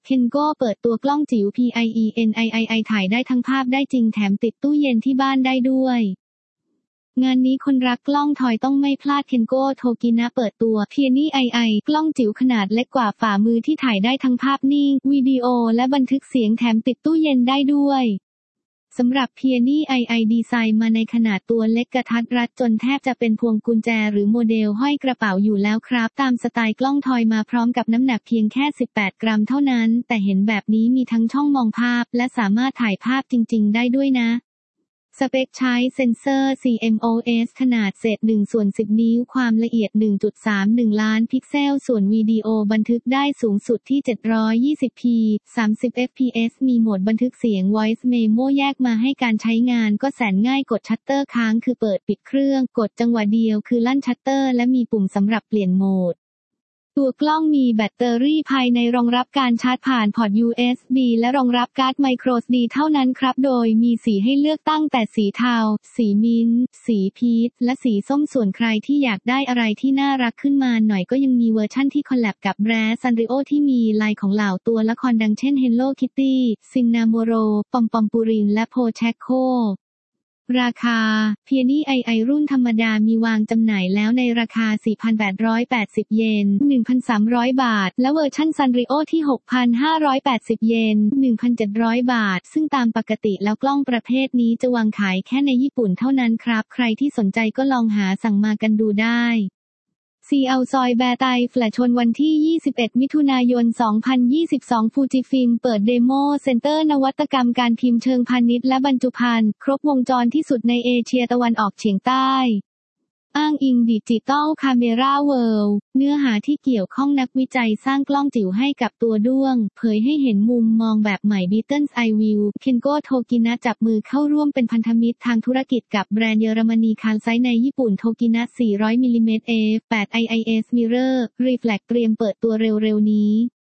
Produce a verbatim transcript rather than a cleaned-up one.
เคนโก้เปิดตัวกล้องจิ๋ว พี ไอ อี เอ็น ไอ ไอ ไอ ถ่ายได้ทั้งภาพได้จริงแถมติดตู้เย็นที่บ้านได้ด้วยงานนี้คนรักกล้องทอยต้องไม่พลาดเคนโก้โทกินะเปิดตัวเพียนี่ ไอ ไอ กล้องจิ๋วขนาดเล็กกว่าฝ่ามือที่ถ่ายได้ทั้งภาพนิ่งวิดีโอและบันทึกเสียงแถมติดตู้เย็นได้ด้วยสำหรับเพียนี่ ไอ ไอ ดีไซน์มาในขนาดตัวเล็กกระทัดรัดจนแทบจะเป็นพวงกุญแจหรือโมเดลห้อยกระเป๋าอยู่แล้วครับตามสไตล์กล้องทอยมาพร้อมกับน้ำหนักเพียงแค่สิบแปดกรัมเท่านั้นแต่เห็นแบบนี้มีทั้งช่องมองภาพและสามารถถ่ายภาพจริงๆได้ด้วยนะสเปคใช้เซ็นเซอร์ ซี เอ็ม โอ เอส ขนาดเศษหนึ่งส่วนสิบนิ้วความละเอียด หนึ่งจุดสามหนึ่ง ล้านพิกเซลส่วนวิดีโอบันทึกได้สูงสุดที่ เจ็ดร้อยยี่สิบพี สามสิบ เอฟ พี เอส มีโหมดบันทึกเสียง Voice Memo แยกมาให้การใช้งานก็แสนง่ายกดชัตเตอร์ค้างคือเปิดปิดเครื่องกดจังหวะเดียวคือลั่นชัตเตอร์และมีปุ่มสำหรับเปลี่ยนโหมดตัวกล้องมีแบตเตอรี่ภายในรองรับการชาร์จผ่านพอร์ต ยู เอส บี และรองรับการ์ด microSD เท่านั้นครับโดยมีสีให้เลือกตั้งแต่สีเทาสีมิ้นท์สีพีชและสีส้มส่วนใครที่อยากได้อะไรที่น่ารักขึ้นมาหน่อยก็ยังมีเวอร์ชั่นที่คอลแลบกับแบรนด์ Sanrio ที่มีลายของเหล่าตัวละครดังเช่น Hello Kitty Cinnamoro ปอมปอมปูรินและโพแชคโคราคาเพียนี่ ไอ ไอ รุ่นธรรมดามีวางจำหน่ายแล้วในราคา สี่พันแปดร้อยแปดสิบ เยน หนึ่งพันสามร้อย บาทและเวอร์ชั่น Sanrio ที่ หกพันห้าร้อยแปดสิบ เยน หนึ่งพันเจ็ดร้อย บาทซึ่งตามปกติแล้วกล้องประเภทนี้จะวางขายแค่ในญี่ปุ่นเท่านั้นครับใครที่สนใจก็ลองหาสั่งมากันดูได้ซีเอาซอยแบร์ไตแฟลชนวันที่ยี่สิบเอ็ดมิถุนายนสองพันยี่สิบสองฟูจิฟิล์มเปิดเดโมเซ็นเตอร์นวัตกรรมการพิมพ์เชิงพาณิชย์และบรรจุภัณฑ์ครบวงจรที่สุดในเอเชียตะวันออกเฉียงใต้อ้างอิงดิจิตอลคาเมราเวิลด์เนื้อหาที่เกี่ยวข้องนักวิจัยสร้างกล้องจิ๋วให้กับตัวด้วงเผยให้เห็นมุมมองแบบใหม่ Beatles Eye View เคนโก้โทกินะจับมือเข้าร่วมเป็นพันธมิตรทางธุรกิจกับแบรนด์เยอรมนีคานไซในญี่ปุ่นโทกินะ สี่ร้อยมิลลิเมตร เอฟ แปด ไอ ไอ เอส Mirror Reflex เตรียมเปิดตัวเร็วๆนี้